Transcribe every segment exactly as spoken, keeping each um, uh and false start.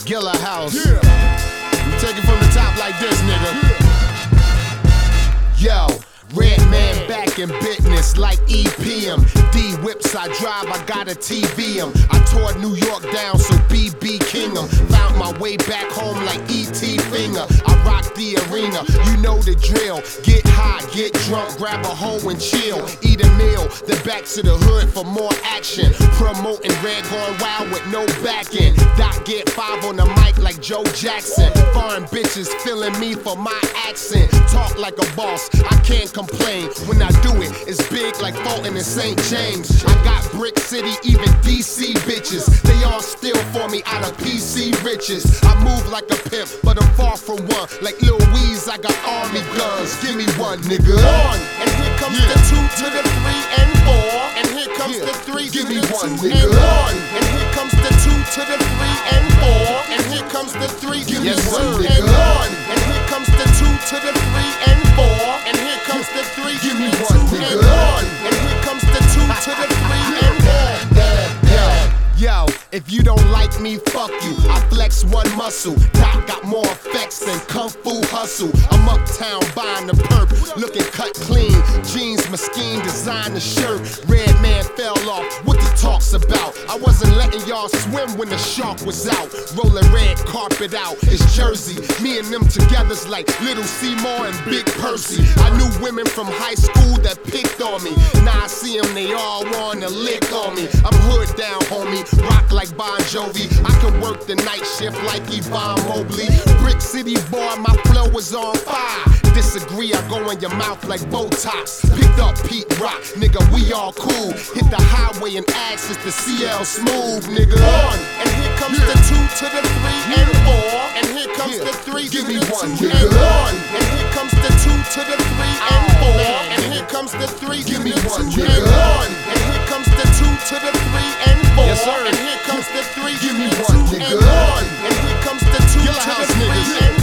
Gilla House. Yeah. We take it from the top like this, nigga. Yo, Red Man back in business like E P M. D whips I drive, I got a T V em. I tore New York down, so B B King 'em. Found my way back home like E T Finger. I rock the arena, you know the drill. Get high, get drunk, grab a hoe and chill. Eat a meal, then back to the hood for more action. Promoting Red going wild with no backing. Doc get five on the mic like Joe Jackson. Foreign bitches feeling me for my accent. Talk like a boss, I can't complain. When I do it, it's big like Fulton and Saint James. I got Brick City, even D C bitches. They all steal for me out of P C riches. I move like a pimp, but I'm far from one. Like Lil Weeze, I got army guns. Give me one, nigga. One, and here comes Yeah. the two to the three and four, and here comes Yeah. the three Give to me the one, two nigga. and one, and here comes the two to the three and four, and here comes the three to Yes, the sir, two nigga. and one, and here comes the two to the three and four, and here comes the three Give to me the one, two and nigga. one, and here comes the two to the three and four. Yo, yo, if you don't like me, fuck you. I flex one muscle. Doc got more effects than Kung Fu Hustle. I'm uptown buying the perp, looking cut clean. Jeans, Moschino, designer shirt. Red Man fell off. What the talk's about? I wasn't letting y'all swim when the shark was out. Rolling red carpet out. It's Jersey. Me and them together's like Little Seymour and Big Percy. I knew women from high school that picked on me. Now I see them, they all wanna lick on me. I'm hood down, homie. Rock like Bon Jovi. I can work the night shift like Yvonne Mobley. Brick City boy, my flow is on fire. Disagree, I go in your mouth like Botox. Picked up Pete Rock, nigga, we all cool. Hit the highway and ask is the C L smooth, nigga. One, and here comes the two to the three and four, and here comes Yeah. the three Give to me the one, two nigga. and one, and here comes the two to the three and four, and here comes the three Give to me the one, two nigga. and one, and here comes the two to the three and four, Yes, sir. and here comes the three Give to me the one, two nigga. and one, and here comes the two Gilla to House the three niggas. and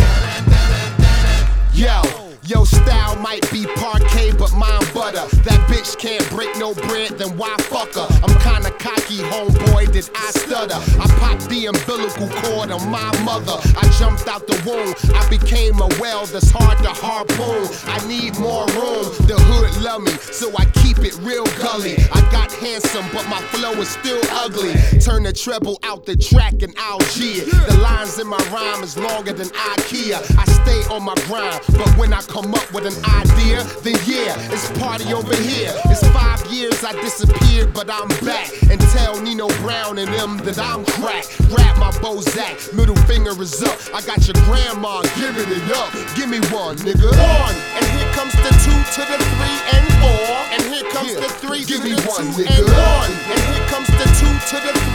Yo, yo style might be parquet, but mine butter. That bitch can't break no bread, then why fuck her? I'm kinda cocky, homeboy, did I stutter? I popped the umbilical cord on my mother. I jumped out the womb, I became a well that's hard to harpoon. I need more room, the hood love me, so I keep it real gully. I got handsome, but my flow is still ugly. Turn the treble out the track and I'll G it. The lines in my rhyme is longer than IKEA. I stay on my grind, but when I come up with an idea, then yeah, it's party over here. It's five years I disappeared, but I'm back. And tell Nino Brown and them that I'm crack. Grab my Bozak, middle finger is up. I got your grandma giving it up. Give me one, nigga. one, and here comes the two to the three and four, and here comes Yeah. the three Give to me the one, two nigga. and one, and here comes the two to the three